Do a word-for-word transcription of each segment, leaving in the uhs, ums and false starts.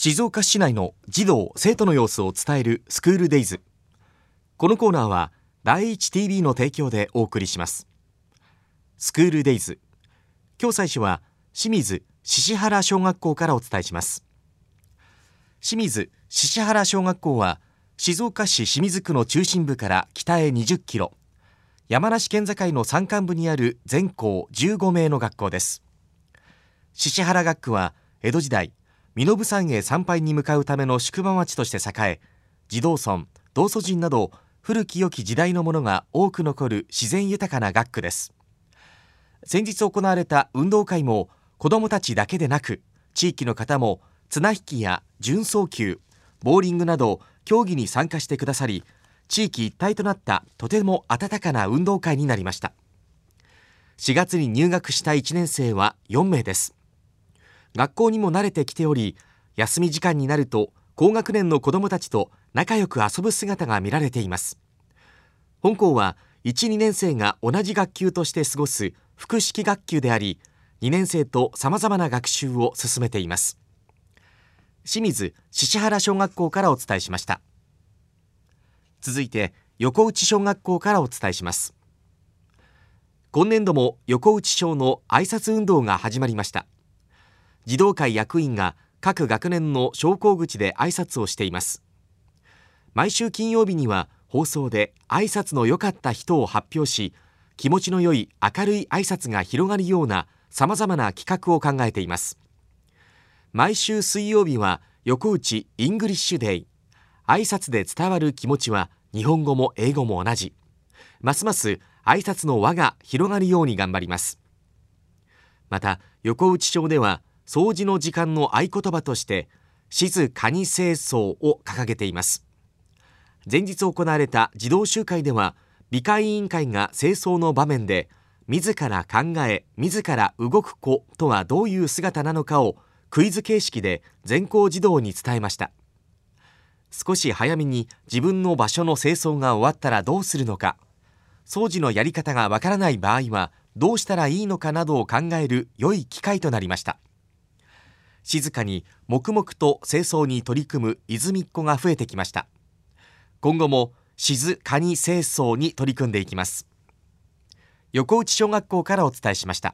静岡市内の児童生徒の様子を伝えるスクールデイズ。このコーナーは第一 ティービー の提供でお送りします。スクールデイズ、今日最初は清水獅原小学校からお伝えします。清水獅原小学校は静岡市清水区の中心部から北へにじゅっキロ、山梨県境の山間部にある全校じゅうごめいの学校です。獅原学区は江戸時代、身延山へ参拝に向かうための宿場町として栄え、地蔵尊、道祖神など古き良き時代のものが多く残る自然豊かな学区です。先日行われた運動会も子どもたちだけでなく、地域の方も綱引きや順走球、ボーリングなど競技に参加してくださり、地域一体となったとても温かな運動会になりました。しがつに入学したいちねんせいはよんめいです。学校にも慣れてきており、休み時間になると高学年の子どもたちと仲良く遊ぶ姿が見られています。本校はいち、にねんせいが同じ学級として過ごす複式学級であり、にねんせいとさまざまな学習を進めています。清水獅原小学校からお伝えしました。続いて横内小学校からお伝えします。今年度も横内小の挨拶運動が始まりました。児童会役員が各学年の昇降口で挨拶をしています。毎週金曜日には放送で挨拶の良かった人を発表し、気持ちの良い明るい挨拶が広がるようなさまざまな企画を考えています。毎週水曜日は横内イングリッシュデイ。挨拶で伝わる気持ちは日本語も英語も同じ。ますます挨拶の輪が広がるように頑張ります。また横内小では掃除の時間の合言葉として静かに清掃を掲げています。前日行われた児童集会では、美化委員会が清掃の場面で自ら考え自ら動く子とはどういう姿なのかをクイズ形式で全校児童に伝えました。少し早めに自分の場所の清掃が終わったらどうするのか、掃除のやり方がわからない場合はどうしたらいいのかなどを考える良い機会となりました。静かに黙々と清掃に取り組む泉っ子が増えてきました。今後も静かに清掃に取り組んでいきます。横内小学校からお伝えしました。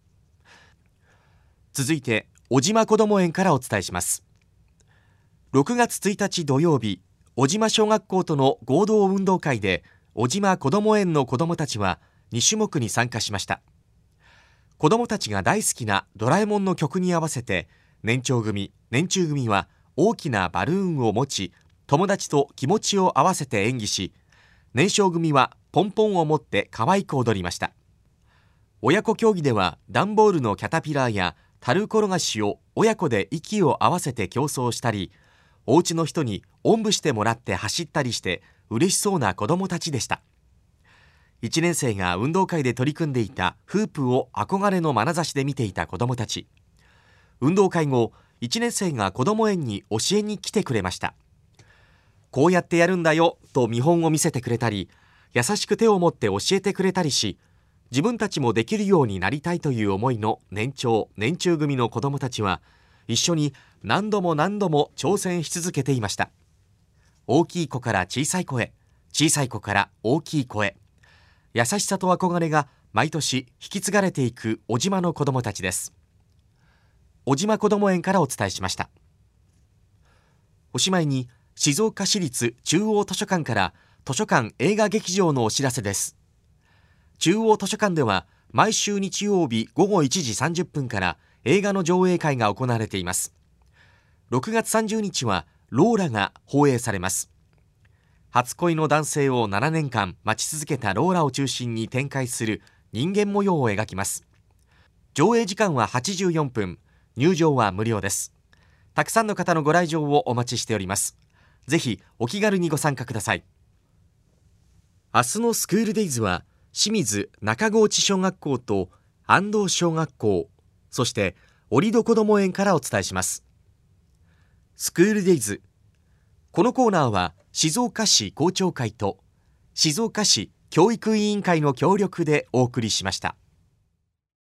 続いて小島こども園からお伝えします。ろくがつついたち土曜日、小島小学校との合同運動会で小島こども園の子どもたちはにしゅもくに参加しました。子どもたちが大好きなドラえもんの曲に合わせて、年長組、年中組は大きなバルーンを持ち、友達と気持ちを合わせて演技し、年少組はポンポンを持って可愛く踊りました。親子競技では段ボールのキャタピラーや樽転がしを親子で息を合わせて競争したり、お家の人におんぶしてもらって走ったりして嬉しそうな子どもたちでした。いちねんせいが運動会で取り組んでいたフープを憧れの眼差しで見ていた子どもたち。運動会後、いちねんせいがこども園に教えに来てくれました。こうやってやるんだよと見本を見せてくれたり、優しく手を持って教えてくれたりし、自分たちもできるようになりたいという思いの年長、年中組の子どもたちは、一緒に何度も何度も挑戦し続けていました。大きい子から小さい子へ、小さい子から大きい子へ、優しさと憧れが毎年引き継がれていく小島の子どもたちです。小島こども園からお伝えしました。おしまいに静岡市立中央図書館から図書館映画劇場のお知らせです。中央図書館では毎週日曜日ごごいちじさんじゅっぷんから映画の上映会が行われています。ろくがつさんじゅうにちはローラが放映されます。初恋の男性をななねんかん待ち続けたローラを中心に展開する人間模様を描きます。上映時間ははちじゅうよんぷん、入場は無料です。たくさんの方のご来場をお待ちしております。ぜひお気軽にご参加ください。明日のスクールデイズは清水中河内小学校と安藤小学校、そして折戸こども園からお伝えします。スクールデイズ、このコーナーは静岡市校長会と静岡市教育委員会の協力でお送りしました。